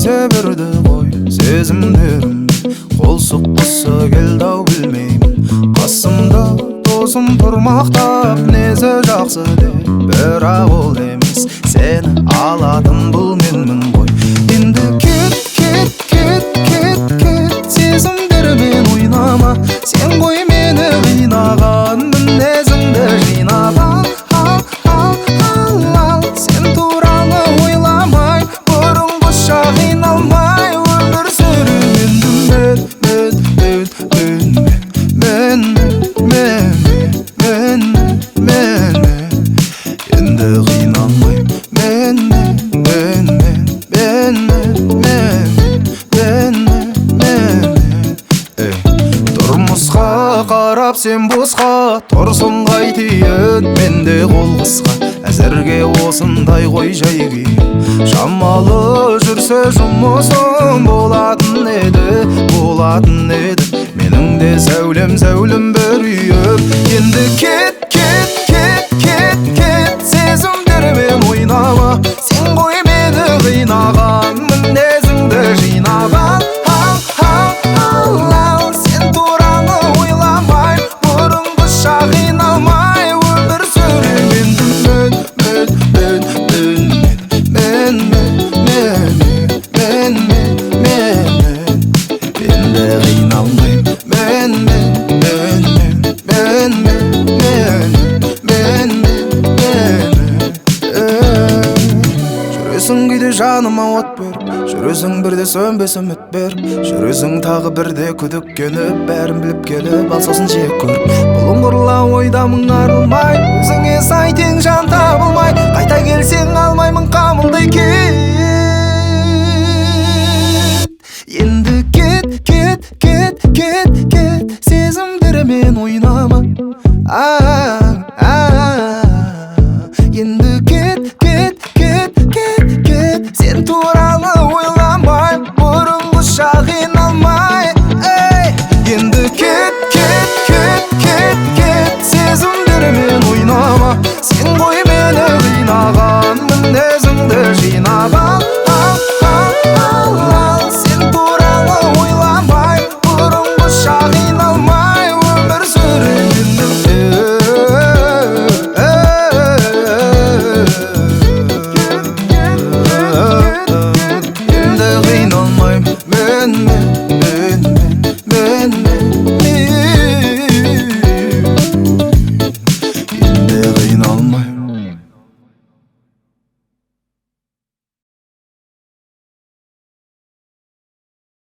келсе бірді ғой сезімдерімді қол соққысы келді-ау білмеймін. Қасымда досым тұрмақтап несі жақсы деп, бірақ ол емес сені алатын бұл менмін ғой. Енді кет, кет, кет, кет, кет, сезімдермен ойнама. Сен ғой мені қинаған, мінезіңді жинаған. Ал, сен туралы ойламай, бұрынғыша қиналмай өмір сүремін. Енді қиналмай тұрмысқа қарап сен босқа тұрсын қайтейін. Менде қол қысқа әзірге осындай ғой жай күйім. Шамалы жүрсе жұмысым болатын еді, менің де зәулім бір үйім. Енді кет, кет, кет, кет, кет, сезімдермен ойнама. Сен ғой мені қинаған, мінезіңді жинаған. Ал, сен туралы ойламай, бұрынғыша қиналмай өмір сүремін. Енді қиналмайм жүресің кейде жаныма от беріп, жүресің бірде сөнбес үміт беріп, жүресің тағы бірде күдіктеніп, бәрін біліп келіп ал сосын жек көріп. Бұлыңғырла ойдамын арылмай, өзіңе сай тең жан табылмай, қайта келсең алмаймын қамылдай кет. Енді кет, кет, кет, кет, кет, сезімдермен ойнама. Енді кет, кет, кет, кет, кет, сен туралы ойламай, бұрынғыша қиналмай. Енді кет, кет, кет, кет, кет, сезімдермен ойнама. Сен ғой мені қинаған, мінезіңді жинаған. Ал, сен туралы ойламай, бұрынғыша қиналмай өмір сүремін. Енді қиналмайм енді қиналмайм.